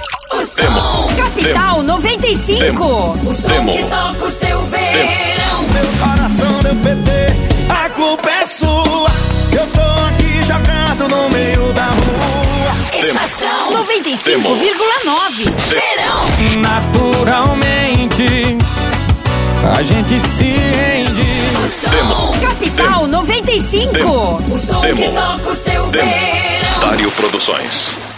O som. Capital 95. O som que toca o seu verão. Meu coração deu PT, a culpa é sua. Se eu tô aqui jogado no meio da rua. Estação 95,9. Verão. Naturalmente a gente se rende. O som. Capital 95. O som que toca o seu verão. Dário Produções.